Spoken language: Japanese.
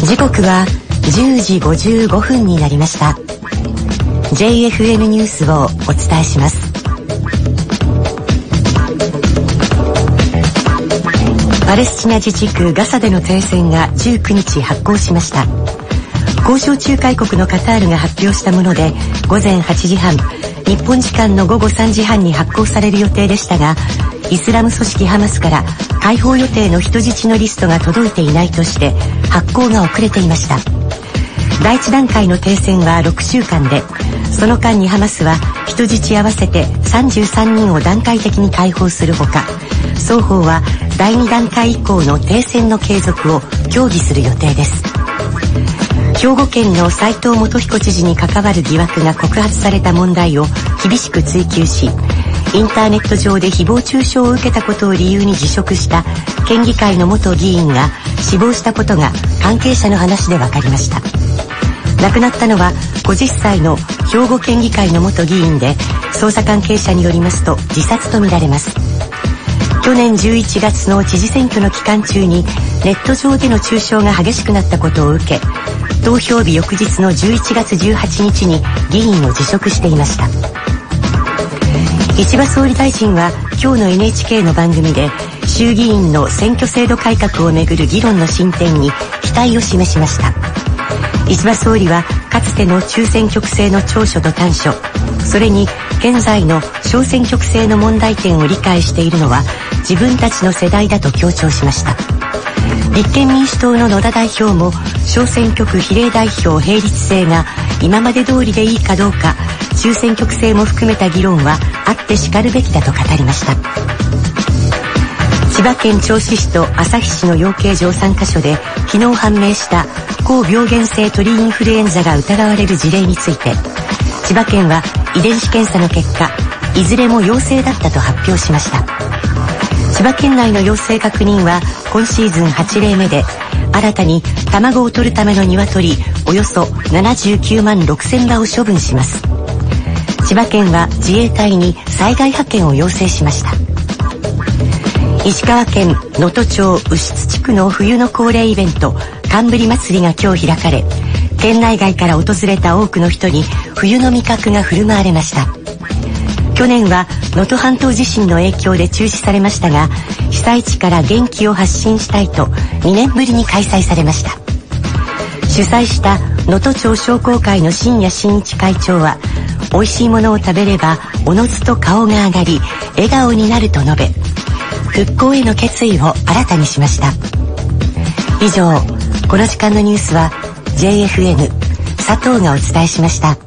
時刻は10時55分になりました。 JFN ニュースをお伝えします。パレスチナ自治区ガザでの停戦が19日発効しました。交渉仲介国のカタールが発表したもので、午前8時半、日本時間の午後3時半に発効される予定でしたが、イスラム組織ハマスから解放予定の人質のリストが届いていないとして発効が遅れていました。第一段階の停戦は6週間で、その間にハマスは人質合わせて33人を段階的に解放するほか、双方は第2段階以降の停戦の継続を協議する予定です。兵庫県の斉藤元彦知事に関わる疑惑が告発された問題を厳しく追及し、インターネット上で誹謗中傷を受けたことを理由に辞職した県議会の元議員が死亡したことが関係者の話で分かりました。亡くなったのは50歳の兵庫県議会の元議員で、捜査関係者によりますと自殺とみられます。去年11月の知事選挙の期間中にネット上での中傷が激しくなったことを受け、投票日翌日の11月18日に議員を辞職していました。石破総理大臣は今日の NHK の番組で衆議院の選挙制度改革をめぐる議論の進展に期待を示しました。石破総理はかつての中選挙区制の長所と短所、それに現在の小選挙区制の問題点を理解しているのは自分たちの世代だと強調しました。立憲民主党の野田代表も小選挙区比例代表並立制が今まで通りでいいかどうか、中選挙区制も含めた議論はあってしかるべきだと語りました。千葉県銚子市と旭市の養鶏場3カ所で昨日判明した高病原性鳥インフルエンザが疑われる事例について、千葉県は遺伝子検査の結果、いずれも陽性だったと発表しました。千葉県内の陽性確認は今シーズン8例目で、新たに卵を取るための鶏およそ79万6000羽を処分します。千葉県は自衛隊に災害派遣を要請しました。石川県能登町牛津地区の冬の恒例イベント、寒ぶり祭りが今日開かれ、県内外から訪れた多くの人に冬の味覚が振る舞われました。去年は能登半島地震の影響で中止されましたが、被災地から元気を発信したいと2年ぶりに開催されました。主催した能登町商工会の新谷真一会長は、美味しいものを食べればおのずと顔が上がり笑顔になると述べ、復興への決意を新たにしました。以上、この時間のニュースは JFN 佐藤がお伝えしました。